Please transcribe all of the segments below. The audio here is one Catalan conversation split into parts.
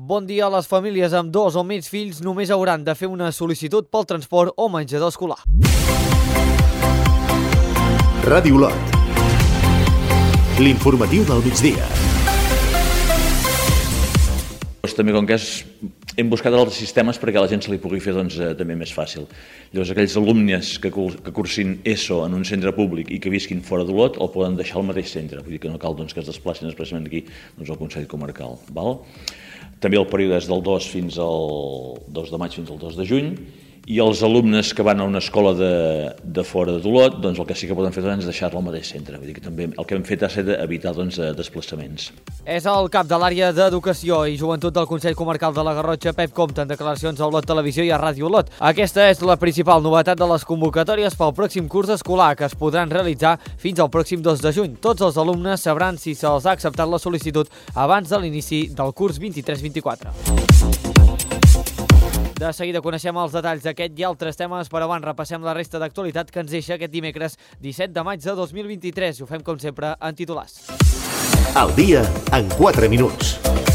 Bon dia. Les famílies amb 2 o més fills només hauran de fer una sol·licitud pel transport o menjador escolar. Ràdio Lot. L'informatiu del migdia. També com que hem buscat altres sistemes perquè a la gent se li pugui fer també més fàcil. Llavors, aquells alumnes que cursin ESO en un centre públic i que visquin fora d'Olot el poden deixar al mateix centre, vull dir que no cal que es desplacin expressament aquí al Consell Comarcal. També el període és del 2 de maig fins al 2 de juny, i els alumnes que van a una escola de fora d'Olot, el que sí que poden fer és deixar-lo al mateix centre. Vull dir que també el que hem fet ha estat evitar desplaçaments. És el cap de l'àrea d'Educació i Joventut del Consell Comarcal de la Garrotxa, Pep Compte, en declaracions a Olot Televisió i a Ràdio Olot. Aquesta és la principal novetat de les convocatòries pel pròxim curs escolar, que es podran realitzar fins al pròxim 2 de juny. Tots els alumnes sabran si se'ls ha acceptat la sol·licitud abans de l'inici del curs 23-24. De seguida coneixem els detalls d'aquest i altres temes, però abans repassem la resta d'actualitat que ens deixa aquest dimecres 17 de maig de 2023 i ho fem com sempre en titulars. El dia en 4 minuts.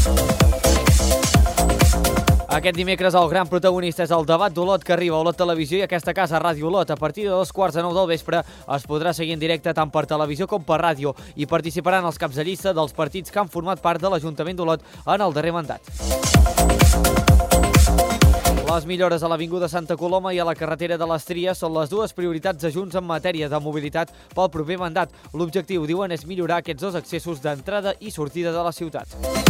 Aquest dimecres el gran protagonista és el debat d'Olot que arriba a Olot Televisió i aquesta casa Ràdio Olot. A partir de 2:15 del vespre es podrà seguir en directe tant per televisió com per ràdio i participaran els caps de llista dels partits que han format part de l'Ajuntament d'Olot en el darrer mandat. Les millores a l'Avinguda Santa Coloma i a la carretera de les Tries són les dues prioritats de Junts en matèria de mobilitat pel proper mandat. L'objectiu, diuen, és millorar aquests dos accessos d'entrada i sortida de la ciutat.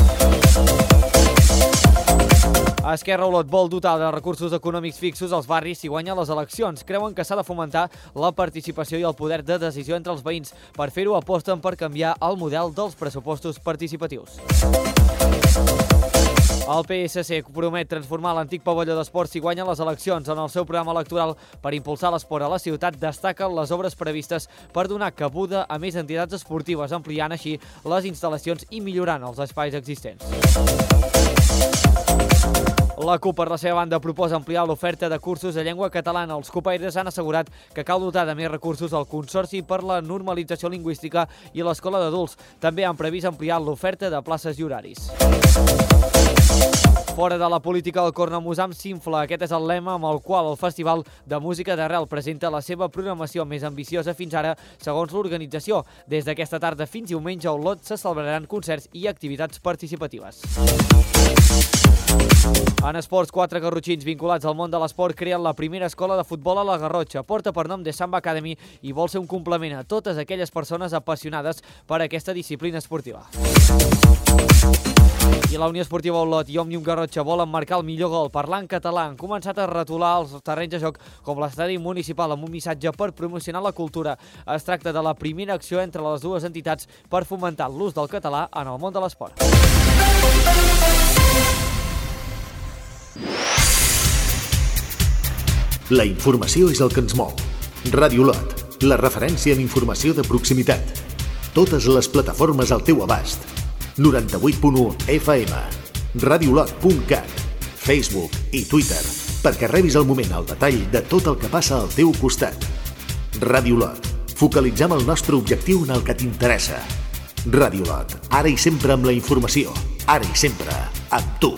Esquerra Olot vol dotar de recursos econòmics fixos als barris si guanya les eleccions. Creuen que s'ha de fomentar la participació i el poder de decisió entre els veïns. Per fer-ho aposten per canviar el model dels pressupostos participatius. El PSC promet transformar l'antic pavelló d'esports si guanya les eleccions. En el seu programa electoral per impulsar l'esport a la ciutat destaquen les obres previstes per donar cabuda a més entitats esportives, ampliant així les instal·lacions i millorant els espais existents. La CUP, per la seva banda, proposa ampliar l'oferta de cursos de llengua catalana. Els cupaires han assegurat que cal dotar de més recursos al Consorci per la Normalització Lingüística i l'Escola d'Adults. També han previst ampliar l'oferta de places i horaris. Fora de la política, el cornamusam s'infla. Aquest és el lema amb el qual el Festival de Música d'Arrel presenta la seva programació més ambiciosa fins ara, segons l'organització. Des d'aquesta tarda fins diumenge a Olot se celebraran concerts i activitats participatives. En esports, 4 garrotxins vinculats al món de l'esport creen la primera escola de futbol a la Garrotxa. Porta per nom de Samba Academy i vol ser un complement a totes aquelles persones apassionades per aquesta disciplina esportiva. I la Unió Esportiva Olot i Òmnium Garrotxa volen marcar el millor gol. Parlant català, han començat a retolar els terrenys de joc com l'estadi municipal amb un missatge per promocionar la cultura. Es tracta de la primera acció entre les dues entitats per fomentar l'ús del català en el món de l'esport. La informació és el que ens mou. Ràdio Olot, la referència en informació de proximitat. Totes les plataformes al teu abast. 98.1 FM, radiolot.cat, Facebook i Twitter, perquè rebis al moment el detall de tot el que passa al teu costat. Ràdio Olot, focalitzem el nostre objectiu en el que t'interessa. Ràdio Olot, ara i sempre amb la informació, ara i sempre amb tu.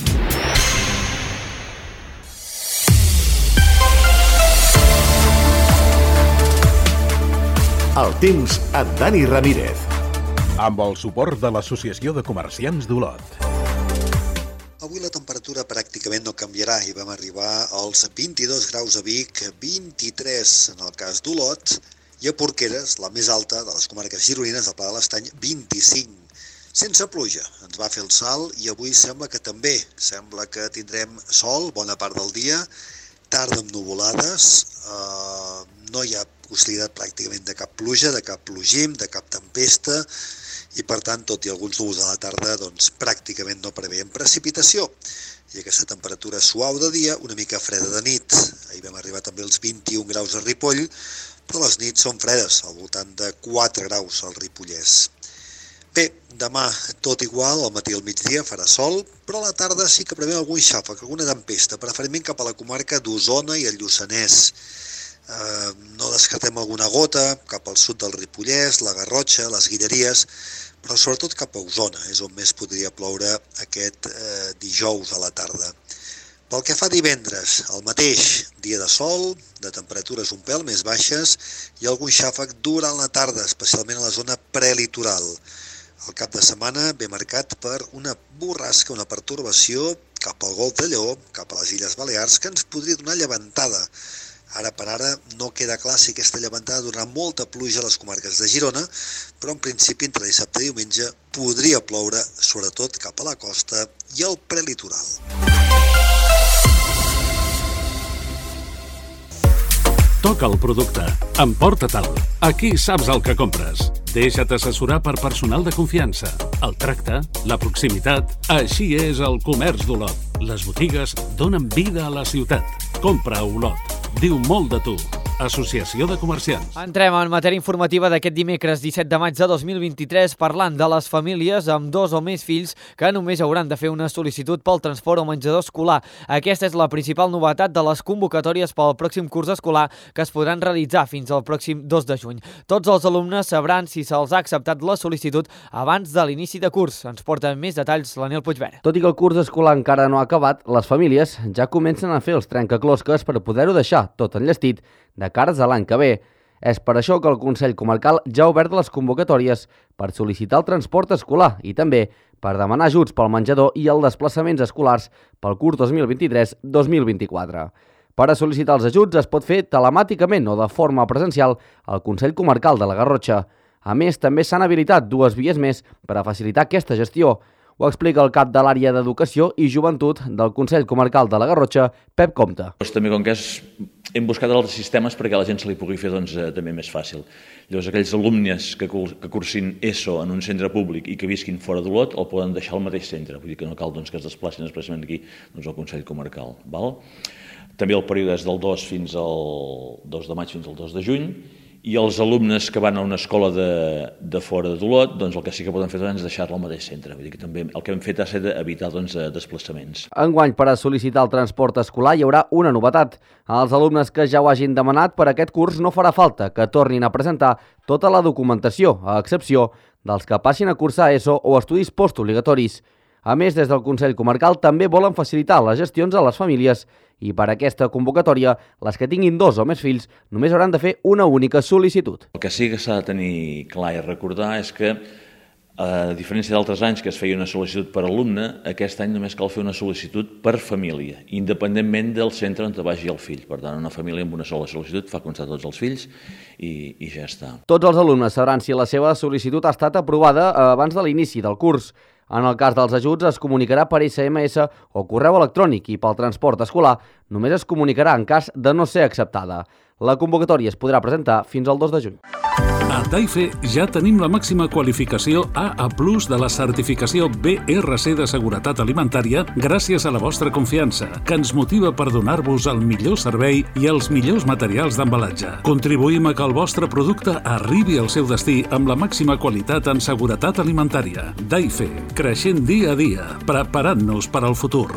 El temps amb Dani Ramírez. Amb el suport de l'Associació de Comerciants d'Olot. Avui la temperatura pràcticament no canviarà i vam arribar als 22 graus a Vic, 23 en el cas d'Olot i a Porqueres, la més alta de les comarques gironines del Pla de l'Estany, 25. Sense pluja, ens va fer el salt i avui sembla que també. Sembla que tindrem sol bona part del dia, tarda amb nuvolades, no hi ha possibilitat pràcticament de cap pluja, de cap plogim, de cap tempesta, i per tant, tot i alguns núvols a la tarda, doncs pràcticament no preveiem precipitació. I aquesta temperatura suau de dia, una mica freda de nit. Ahir vam arribar també als 21 graus a Ripoll, però les nits són fredes, al voltant de 4 graus al Ripollès. Bé, demà tot igual, al matí i al migdia farà sol, però a la tarda sí que preveu algun xàfec, alguna tempesta, preferentment cap a la comarca d'Osona i el Lluçanès. No descartem alguna gota cap al sud del Ripollès, la Garrotxa, les Guilleries, però sobretot cap a Osona és on més podria ploure aquest dijous a la tarda. Pel que fa a divendres, el mateix, dia de sol, de temperatures un pèl més baixes i algun xàfec durant la tarda, especialment a la zona prelitoral. El cap de setmana ve marcat per una borrasca, una pertorbació cap al Golf de Lleó, cap a les Illes Balears, que ens podria donar llevantada. Ara per ara no queda clar si aquesta llevantada donarà molta pluja a les comarques de Girona, però en principi entre dissabte i diumenge podria ploure, sobretot cap a la costa i al prelitoral. Toca el producte. Emporta-te'l. Aquí saps el que compres. Deixa't assessorar per personal de confiança. El tracte, la proximitat... Així és el comerç d'Olot. Les botigues donen vida a la ciutat. Compra a Olot. Diu molt de tu. Associació de Comerciants. Entrem en matèria informativa d'aquest dimecres 17 de maig de 2023 parlant de les famílies amb 2 o més fills que només hauran de fer una sol·licitud pel transport o menjador escolar. Aquesta és la principal novetat de les convocatòries pel pròxim curs escolar que es podran realitzar fins al pròxim 2 de juny. Tots els alumnes sabran si se'ls ha acceptat la sol·licitud abans de l'inici de curs. Ens porta més detalls l'Anel Puigverd. Tot i que el curs escolar encara no ha acabat, les famílies ja comencen a fer els trencaclosques per poder-ho deixar tot enllestit de cares a l'any que ve. És per això que el Consell Comarcal ja ha obert les convocatòries per sol·licitar el transport escolar i també per demanar ajuts pel menjador i els desplaçaments escolars pel curs 2023-2024. Per a sol·licitar els ajuts es pot fer telemàticament o de forma presencial al Consell Comarcal de la Garrotxa. A més, també s'han habilitat 2 vies més per a facilitar aquesta gestió. Ho explica el cap de l'àrea d'Educació i Joventut del Consell Comarcal de la Garrotxa, Pep Compte. També com que hem buscat altres sistemes perquè a la gent se li pugui fer també més fàcil. Llavors, aquells alumnes que cursin ESO en un centre públic i que visquin fora d'Olot el poden deixar al mateix centre, vull dir que no cal que es desplacin expressament aquí al Consell Comarcal. També el període és del 2 de maig fins al 2 de juny, i els alumnes que van a una escola de fora d'Olot, doncs el que sí que poden fer és deixar-lo al mateix centre. Vull dir que també el que hem fet ha estat evitar desplaçaments. Enguany, per a sol·licitar el transport escolar, hi haurà una novetat. Els alumnes que ja ho hagin demanat per aquest curs no farà falta que tornin a presentar tota la documentació, a excepció dels que passin a cursar ESO o estudis postobligatoris. A més, des del Consell Comarcal també volen facilitar les gestions a les famílies i per aquesta convocatòria, les que tinguin 2 o més fills només hauran de fer una única sol·licitud. El que sí que s'ha de tenir clar i recordar és que, a diferència d'altres anys que es feia una sol·licitud per alumne, aquest any només cal fer una sol·licitud per família, independentment del centre on vagi el fill. Per tant, una família amb una sola sol·licitud fa constar tots els fills i ja està. Tots els alumnes sabran si la seva sol·licitud ha estat aprovada abans de l'inici del curs. En el cas dels ajuts es comunicarà per SMS o correu electrònic i pel transport escolar només es comunicarà en cas de no ser acceptada. La convocatòria es podrà presentar fins al 2 de juny. A Daife ja tenim la màxima qualificació AA+ de la certificació BRC de seguretat alimentària gràcies a la vostra confiança, que ens motiva per donar-vos el millor servei i els millors materials d'embalatge. Contribuïm a que el vostre producte arribi al seu destí amb la màxima qualitat en seguretat alimentària. Daife, creixent dia a dia, preparant-nos per al futur.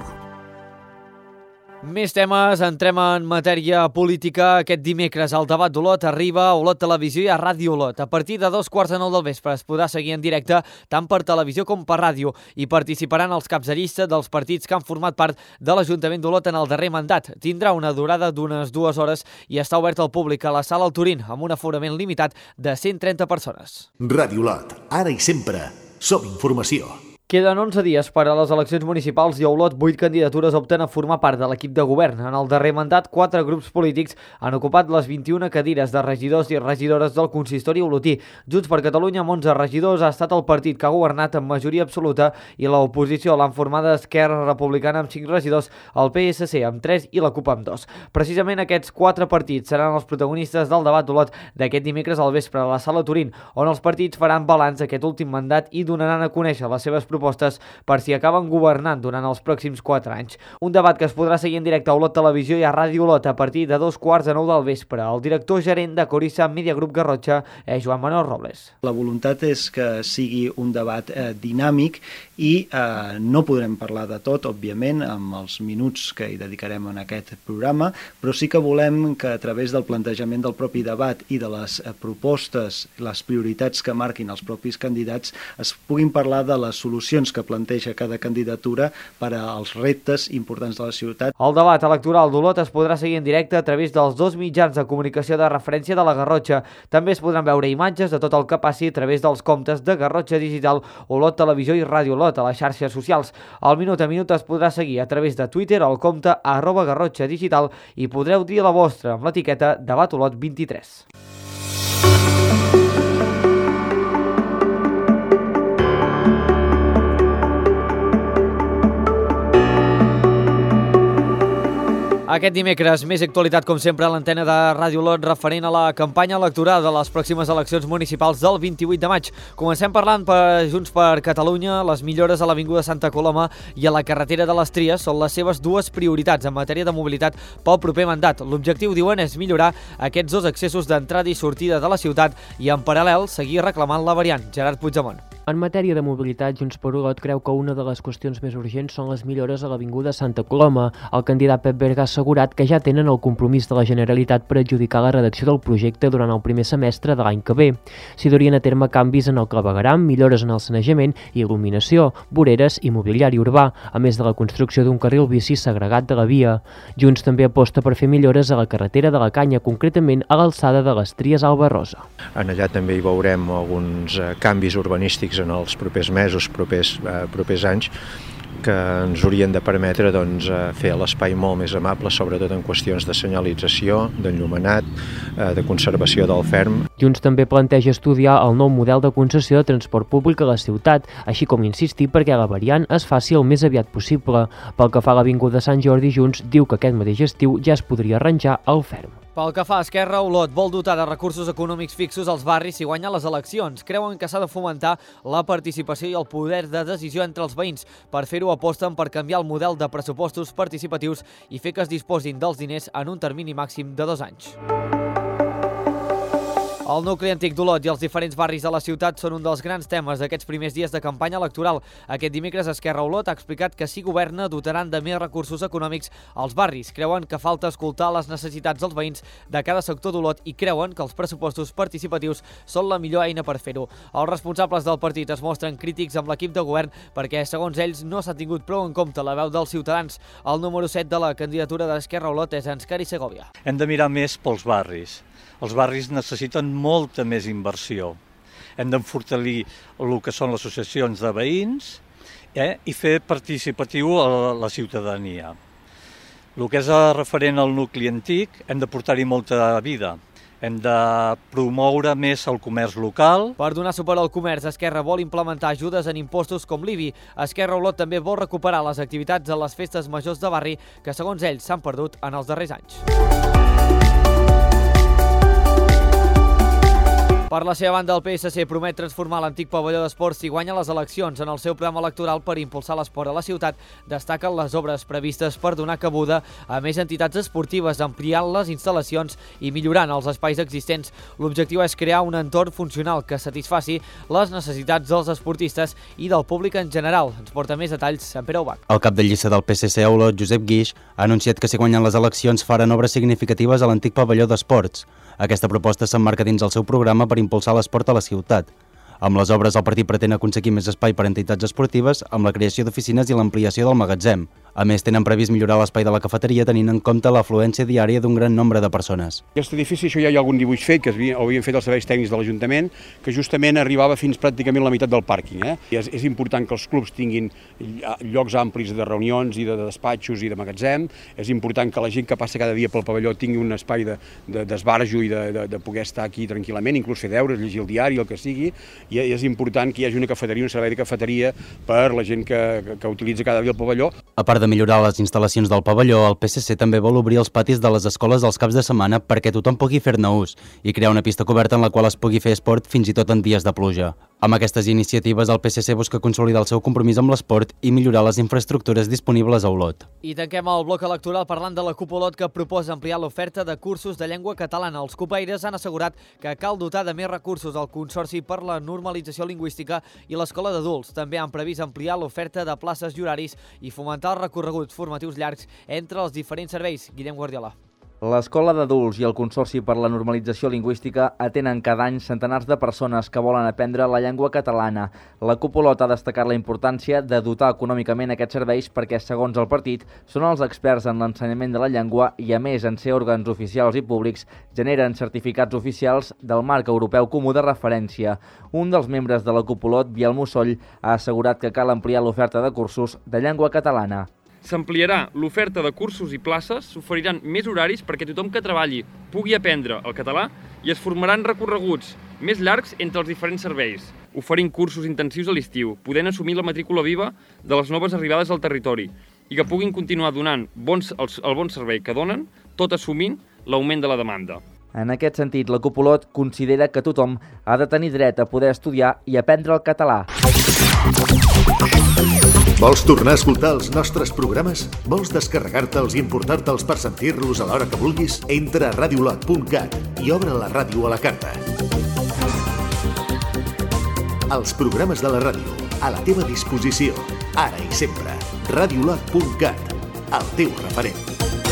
Més temes, entrem en matèria política. Aquest dimecres el debat d'Olot arriba a Olot Televisió i a Ràdio Olot. A partir de 2:15 del vespre es podrà seguir en directe tant per televisió com per ràdio. Hi participaran els caps de llista dels partits que han format part de l'Ajuntament d'Olot en el darrer mandat. Tindrà una durada d'unes 2 hores i està obert al públic a la sala El Turín amb un aforament limitat de 130 persones. Ràdio Olot, ara i sempre, som informació. Queden 11 dies per a les eleccions municipals i a Olot 8 candidatures opten a formar part de l'equip de govern. En el darrer mandat, 4 grups polítics han ocupat les 21 cadires de regidors i regidores del consistori olotí. Junts per Catalunya, amb 11 regidors, ha estat el partit que ha governat amb majoria absoluta i l'oposició l'han formada Esquerra Republicana amb 5 regidors, el PSC amb 3 i la CUP amb 2. Precisament aquests 4 partits seran els protagonistes del debat d'Olot d'aquest dimecres al vespre a la sala Turín, on els partits faran balanç d'aquest últim mandat i donaran a conèixer les seves propostes propostes per si acaben governant durant els pròxims 4 anys. Un debat que es podrà seguir en directe a Olot Televisió i a Ràdio Olot a partir de 2:15 del vespre. El director gerent de Corissa Media Group Garrotxa és Joan Manuel Robles. La voluntat és que sigui un debat dinàmic i no podrem parlar de tot, òbviament, amb els minuts que hi dedicarem en aquest programa, però sí que volem que a través del plantejament del propi debat i de les propostes, les prioritats que marquin els propis candidats, es puguin parlar de les solucions que planteja cada candidatura per als reptes importants de la ciutat. El debat electoral d'Olot es podrà seguir en directe a través dels 2 mitjans de comunicació de referència de la Garrotxa. També es podran veure imatges de tot el que passi a través dels comptes de Garrotxa Digital, Olot Televisió i Ràdio Olot a les xarxes socials. El minut a minut es podrà seguir a través de Twitter al compte @Garrotxa Digital i podreu dir la vostra amb l'etiqueta Debat Olot 23. Aquest dimecres, més actualitat com sempre a l'antena de Ràdio Olot referent a la campanya electoral de les pròximes eleccions municipals del 28 de maig. Comencem parlant per Junts per Catalunya. Les millores a l'Avinguda Santa Coloma i a la carretera de les Tries són les seves 2 prioritats en matèria de mobilitat pel proper mandat. L'objectiu, diuen, és millorar aquests 2 accessos d'entrada i sortida de la ciutat i, en paral·lel, seguir reclamant la variant. Gerard Puigdemont. En matèria de mobilitat, Junts per Olot creu que una de les qüestions més urgents són les millores a l'Avinguda Santa Coloma. El candidat Pep Berga ha assegurat que ja tenen el compromís de la Generalitat per adjudicar la redacció del projecte durant el primer semestre de l'any que ve. S'hi durien a terme canvis en el clavegueram, millores en el sanejament i il·luminació, voreres i mobiliari urbà, a més de la construcció d'un carril bici segregat de la via. Junts també aposta per fer millores a la carretera de la Canya, concretament a l'alçada de les Tries Alba-rosa. En allà també hi veurem alguns canvis urbanístics en els propers mesos, propers anys, que ens haurien de permetre fer l'espai molt més amable, sobretot en qüestions de senyalització, d'enllumenat, de conservació del ferm. Junts també planteja estudiar el nou model de concessió de transport públic a la ciutat, així com insistir perquè la variant es faci el més aviat possible. Pel que fa a l'Avinguda Sant Jordi, Junts diu que aquest mateix estiu ja es podria arranjar el ferm. Pel que fa a Esquerra, Olot vol dotar de recursos econòmics fixos als barris si guanya les eleccions. Creuen que s'ha de fomentar la participació i el poder de decisió entre els veïns. Per fer-ho aposten per canviar el model de pressupostos participatius i fer que es disposin dels diners en un termini màxim de 2 anys. El nucli antic d'Olot i els diferents barris de la ciutat són un dels grans temes d'aquests primers dies de campanya electoral. Aquest dimecres Esquerra Olot ha explicat que si governa dotaran de més recursos econòmics als barris. Creuen que falta escoltar les necessitats dels veïns de cada sector d'Olot i creuen que els pressupostos participatius són la millor eina per fer-ho. Els responsables del partit es mostren crítics amb l'equip de govern perquè, segons ells, no s'ha tingut prou en compte la veu dels ciutadans. El número 7 de la candidatura d'Esquerra Olot és Anscari Segovia. Hem de mirar més pels barris. Els barris necessiten molta més inversió. Hem d'enfortalir el que són les associacions de veïns i fer participatiu a la ciutadania. El que és referent al nucli antic, hem de portar-hi molta vida. Hem de promoure més el comerç local. Per donar suport al comerç, Esquerra vol implementar ajudes en impostos com l'IBI. Esquerra Olot també vol recuperar les activitats a les festes majors de barri que, segons ells, s'han perdut en els darrers anys. Per la seva banda, el PSC promet transformar l'antic pavelló d'esports si guanya les eleccions. En el seu programa electoral per impulsar l'esport a la ciutat, destaquen les obres previstes per donar cabuda a més entitats esportives, ampliant les instal·lacions i millorant els espais existents. L'objectiu és crear un entorn funcional que satisfaci les necessitats dels esportistes i del públic en general. Ens porta més detalls Sant Pere Ubach. El cap de llista del PSC a Olot, Josep Guix, ha anunciat que si guanyen les eleccions faran obres significatives a l'antic pavelló d'esports. Aquesta proposta s'emmarca dins el seu programa per impulsar l'esport a la ciutat. Amb les obres, el partit pretén aconseguir més espai per a entitats esportives amb la creació d'oficines i l'ampliació del magatzem. A més, tenen previst millorar l'espai de la cafeteria tenint en compte l'afluència diària d'un gran nombre de persones. Aquest edifici, això ja hi ha algun dibuix fet, que havien fet els serveis tècnics de l'Ajuntament, que justament arribava fins pràcticament la meitat del pàrquing. És important que els clubs tinguin llocs amplis de reunions i de despatxos i de magatzem. És important que la gent que passa cada dia pel pavelló tingui un espai d'esbarjo i de poder estar aquí tranquil·lament, inclús fer deures, llegir el diari, el que sigui. I és important que hi hagi una cafeteria, un servei de cafeteria per la gent que utilitza cada dia el pavelló. A part part de millorar les instal·lacions del pavelló, el PSC també vol obrir els patis de les escoles els caps de setmana perquè tothom pugui fer-ne ús i crear una pista coberta en la qual es pugui fer esport fins i tot en dies de pluja. Amb aquestes iniciatives, el PSC busca consolidar el seu compromís amb l'esport i millorar les infraestructures disponibles a Olot. I tanquem el bloc electoral parlant de la CUP Olot, que proposa ampliar l'oferta de cursos de llengua catalana. Els cupaires han assegurat que cal dotar de més recursos al Consorci per la Normalització Lingüística i l'Escola d'Adults. També han previst ampliar l'oferta de places i horaris i fomentar els recorreguts formatius llargs entre els diferents serveis. Guillem Guardiola. L'Escola d'Adults i el Consorci per la Normalització Lingüística atenen cada any centenars de persones que volen aprendre la llengua catalana. La CUP Olot ha destacat la importància de dotar econòmicament aquests serveis perquè, segons el partit, són els experts en l'ensenyament de la llengua i, a més, en ser òrgans oficials i públics, generen certificats oficials del marc europeu comú de referència. Un dels membres de la CUP Olot, Biel Mussoll, ha assegurat que cal ampliar l'oferta de cursos de llengua catalana. S'ampliarà l'oferta de cursos i places, s'oferiran més horaris perquè tothom que treballi pugui aprendre el català i es formaran recorreguts més llargs entre els diferents serveis, oferint cursos intensius a l'estiu, podent assumir la matrícula viva de les noves arribades al territori i que puguin continuar donant el bon servei que donen, tot assumint l'augment de la demanda. En aquest sentit, la CUP Olot considera que tothom ha de tenir dret a poder estudiar i aprendre el català. Vols tornar a escoltar els nostres programes? Vols descarregar-te'ls i importar-te'ls per sentir-los a l'hora que vulguis? Entra a radiolot.cat i obre la ràdio a la carta. Els programes de la ràdio, a la teva disposició, ara i sempre. Radiolot.cat, el teu referent.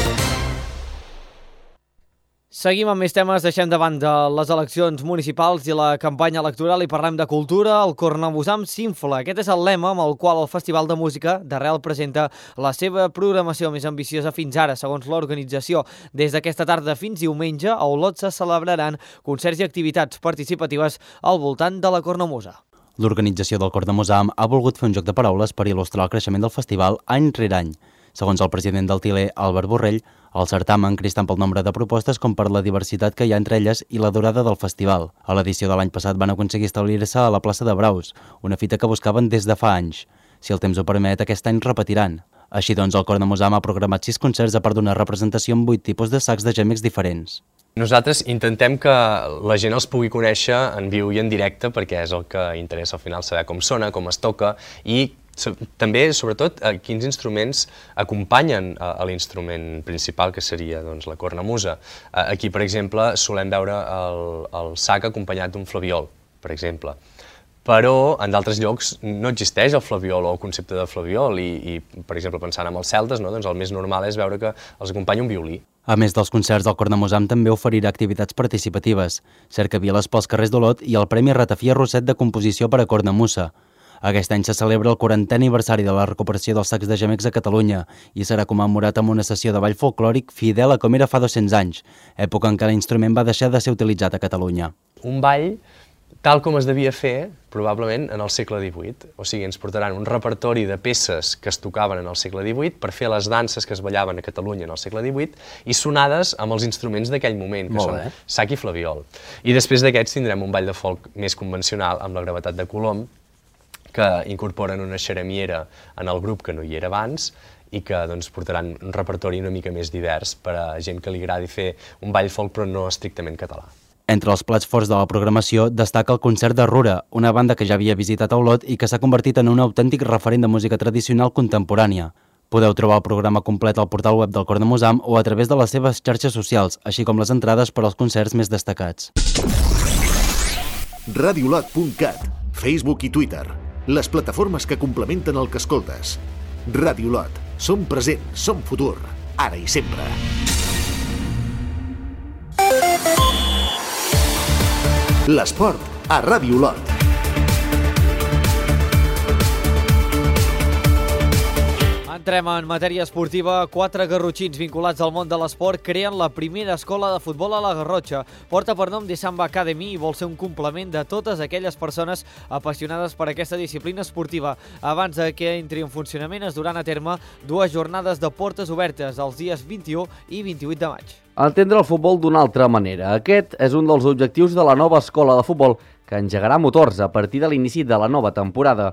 Seguim amb més temes, deixem de banda les eleccions municipals i la campanya electoral i parlem de cultura. El Cornamusam s'infla. Aquest és el lema amb el qual el Festival de Música d'Arrel presenta la seva programació més ambiciosa fins ara, segons l'organització. Des d'aquesta tarda fins diumenge, a Olot se celebraran concerts i activitats participatives al voltant de la Cornamusa. L'organització del Cornamusam ha volgut fer un joc de paraules per il·lustrar el creixement del festival any rere any. Segons el president del Tiler, Albert Borrell, el certamen creix tant pel nombre de propostes com per la diversitat que hi ha entre elles i la durada del festival. A l'edició de l'any passat van aconseguir establir-se a la plaça de Braus, una fita que buscaven des de fa anys. Si el temps ho permet, aquest any repetiran. Així doncs, el Cornamusam ha programat 6 concerts a part d'una representació amb 8 tipus de sacs de gemecs diferents. Nosaltres intentem que la gent els pugui conèixer en viu i en directe perquè és el que interessa al final saber com sona, com es toca i també, sobretot, quins instruments acompanyen a l'instrument principal, que seria la cornamusa. Aquí, per exemple, solem veure el sac acompanyat d'un flabiol, per exemple. Però en d'altres llocs no existeix el flabiol o el concepte de flabiol i per exemple, pensant en els celtes, el més normal és veure que els acompanya un violí. A més dels concerts, el Cornamusam també oferirà activitats participatives, cercaviles pels carrers d'Olot i el Premi Ratafia Rosset de Composició per a Cornamusa. Aquest any se celebra el 40è aniversari de la recuperació dels sacs de gemecs a Catalunya i serà commemorat amb una sessió de ball folclòric fidel a com era fa 200 anys, època en què l'instrument va deixar de ser utilitzat a Catalunya. Un ball tal com es devia fer, probablement, en el segle XVIII. O sigui, ens portaran un repertori de peces que es tocaven en el segle XVIII per fer les danses que es ballaven a Catalunya en el segle XVIII i sonades amb els instruments d'aquell moment, que són sac i flabiol. I després d'aquests tindrem un ball de folk més convencional amb la gravetat de Colom, que incorporen una xeremiera en el grup que no hi era abans i que portaran un repertori una mica més divers per a gent que li agradi fer un ball folk però no estrictament català. Entre els plats forts de la programació destaca el concert de Rura, una banda que ja havia visitat a Olot i que s'ha convertit en un autèntic referent de música tradicional contemporània. Podeu trobar el programa complet al portal web del Cornamusam o a través de les seves xarxes socials, així com les entrades per als concerts més destacats. Radiolot.cat, Facebook i Twitter, les plataformes que complementen el que escoltes. Radiolot, som present, som futur, ara i sempre. L'esport a Radiolot. Entrem en matèria esportiva. 4 garrotxins vinculats al món de l'esport creen la primera escola de futbol a la Garrotxa. Porta per nom de Samba Academy i vol ser un complement de totes aquelles persones apassionades per aquesta disciplina esportiva. Abans que entri en funcionament es duran a terme 2 jornades de portes obertes els dies 21 i 28 de maig. Entendre el futbol d'una altra manera. Aquest és un dels objectius de la nova escola de futbol que engegarà motors a partir de l'inici de la nova temporada.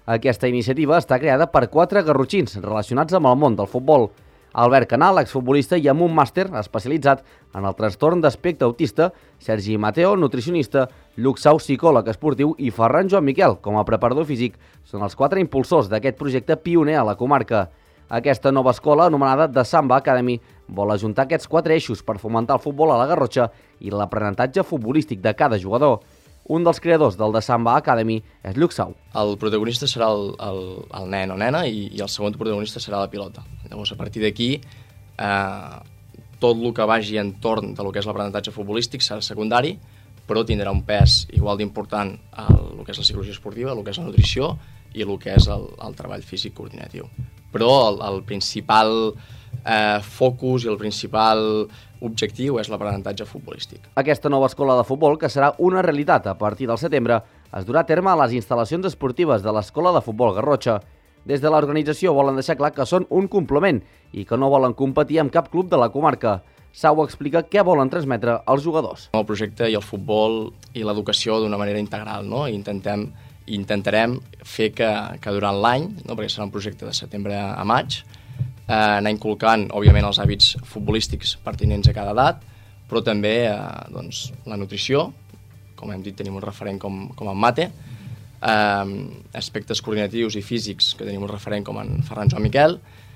Aquesta iniciativa està creada per 4 garrotxins relacionats amb el món del futbol. Albert Canal, exfutbolista i amb un màster especialitzat en el trastorn d'espectre autista, Sergi Mateo, nutricionista, Lluc Sau, psicòleg esportiu i Ferran Joan Miquel, com a preparador físic, són els 4 impulsors d'aquest projecte pioner a la comarca. Aquesta nova escola, anomenada The Samba Academy, vol ajuntar aquests 4 eixos per fomentar el futbol a la Garrotxa i l'aprenentatge futbolístic de cada jugador. Un dels creadors del The Samba Academy és Lluc Sau. El protagonista serà el nen o nena i el segon protagonista serà la pilota. Llavors, a partir d'aquí, tot el que vagi entorn del que és l'aprenentatge futbolístic serà secundari, però tindrà un pes igual d'important el que és la psicologia esportiva, el que és la nutrició i el que és el treball físic coordinatiu. Però el principal focus i el principal objectiu és l'aprenentatge futbolístic. Aquesta nova escola de futbol, que serà una realitat a partir del setembre, es durà a terme a les instal·lacions esportives de l'Escola de Futbol Garrotxa. Des de l'organització volen deixar clar que són un complement i que no volen competir amb cap club de la comarca. Sau explica què volen transmetre als jugadors. El projecte i el futbol i l'educació d'una manera integral, no? Intentarem fer que durant l'any, no? Perquè serà un projecte de setembre a maig, anar inculcant, òbviament, els hàbits futbolístics pertinents a cada edat, però també la nutrició, com hem dit, tenim un referent com en Mate, aspectes coordinatius i físics, que tenim un referent com en Ferran Joan Miquel,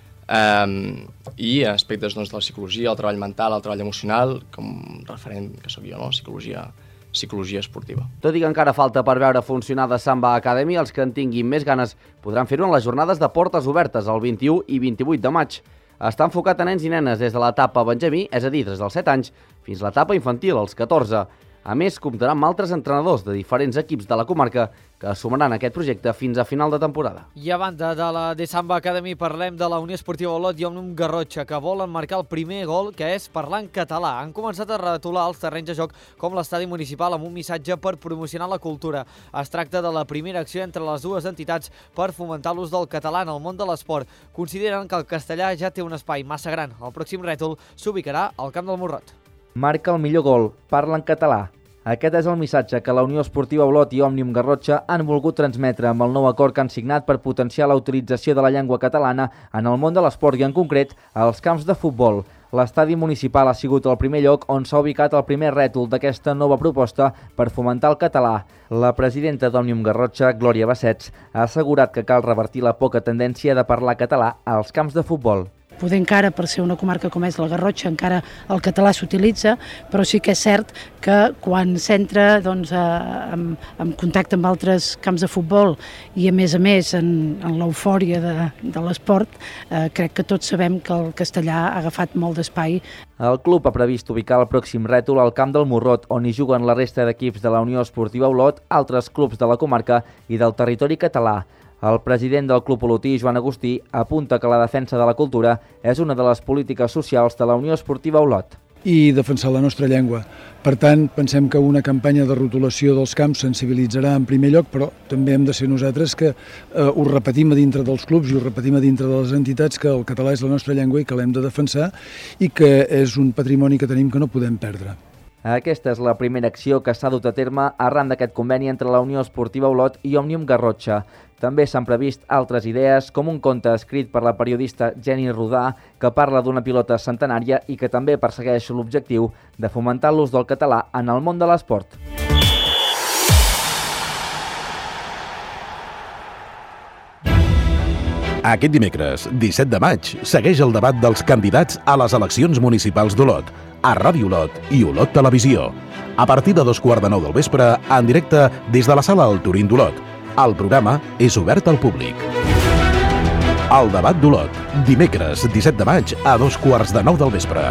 i aspectes de la psicologia, el treball mental, el treball emocional, com un referent que sóc jo, no? Psicologia esportiva. Tot i que encara falta per veure funcionar The Samba Academy, els que en tinguin més ganes podran fer-ho en les jornades de portes obertes el 21 i 28 de maig. Està enfocat a nens i nenes des de l'etapa benjamí, és a dir, des dels 7 anys, fins a l'etapa infantil, als 14. A més, comptarà amb altres entrenadors de diferents equips de la comarca que sumaran aquest projecte fins a final de temporada. I a banda de la The Samba Academy parlem de la Unió Esportiva Olot i Òmnium Garrotxa, que volen marcar el primer gol, que és parlar en català. Han començat a retolar els terrenys de joc com l'estadi municipal amb un missatge per promocionar la cultura. Es tracta de la primera acció entre les dues entitats per fomentar l'ús del català en el món de l'esport. Consideren que el castellà ja té un espai massa gran. El pròxim rètol s'ubicarà al Camp del Morrot. Marca el millor gol, parla en català. Aquest és el missatge que la Unió Esportiva Olot i Òmnium Garrotxa han volgut transmetre amb el nou acord que han signat per potenciar la utilització de la llengua catalana en el món de l'esport i en concret als camps de futbol. L'estadi municipal ha sigut el primer lloc on s'ha ubicat el primer rètol d'aquesta nova proposta per fomentar el català. La presidenta d'Òmnium Garrotxa, Glòria Bassets, ha assegurat que cal revertir la poca tendència de parlar català als camps de futbol. Poder encara, per ser una comarca com és la Garrotxa, encara el català s'utilitza, però sí que és cert que quan s'entra en contacte amb altres camps de futbol i a més en l'eufòria de l'esport, crec que tots sabem que el castellà ha agafat molt d'espai. El club ha previst ubicar el pròxim rètol al Camp del Morrot, on hi juguen la resta d'equips de la Unió Esportiva Olot, altres clubs de la comarca i del territori català. El president del Club Olotí, Joan Agustí, apunta que la defensa de la cultura és una de les polítiques socials de la Unió Esportiva Olot. I defensar la nostra llengua. Per tant, pensem que una campanya de rotulació dels camps sensibilitzarà en primer lloc, però també hem de ser nosaltres que ho repetim a dintre dels clubs i ho repetim a dintre de les entitats, que el català és la nostra llengua i que l'hem de defensar i que és un patrimoni que tenim que no podem perdre. Aquesta és la primera acció que s'ha dut a terme arran d'aquest conveni entre la Unió Esportiva Olot i Òmnium Garrotxa. També s'han previst altres idees, com un conte escrit per la periodista Jenny Rodà, que parla d'una pilota centenària i que també persegueix l'objectiu de fomentar l'ús del català en el món de l'esport. Aquest dimecres, 17 de maig, segueix el debat dels candidats a les eleccions municipals d'Olot, a Ràdio Olot i Olot Televisió. A partir de 2:15 del vespre, en directe des de la sala El Turín d'Olot. El programa és obert al públic. El debat d'Olot, dimecres 17 de maig a 2:15 del vespre.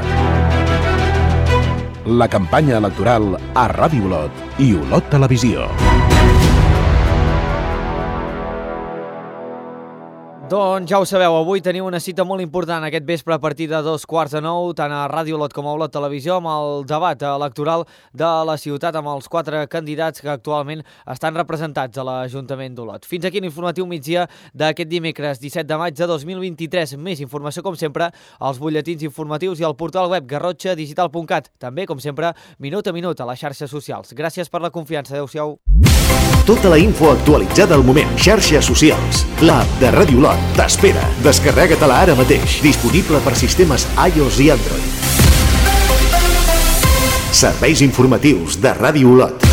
La campanya electoral a Ràdio Olot i Olot Televisió. Doncs ja ho sabeu, avui teniu una cita molt important aquest vespre a partir de 8:45, tant a Ràdio Olot com a Olot Televisió, amb el debat electoral de la ciutat amb els 4 candidats que actualment estan representats a l'Ajuntament d'Olot. Fins aquí l'informatiu migdia d'aquest dimecres 17 de maig de 2023. Més informació, com sempre, als butlletins informatius i al portal web garrotxadigital.cat. També, com sempre, minut a minut a les xarxes socials. Gràcies per la confiança. Adéu-siau. Tota la info actualitzada al moment. Xarxes socials. L'app de Ràdio Olot t'espera. Descarrega-te-la ara mateix. Disponible per sistemes iOS i Android. Serveis informatius de Ràdio Olot.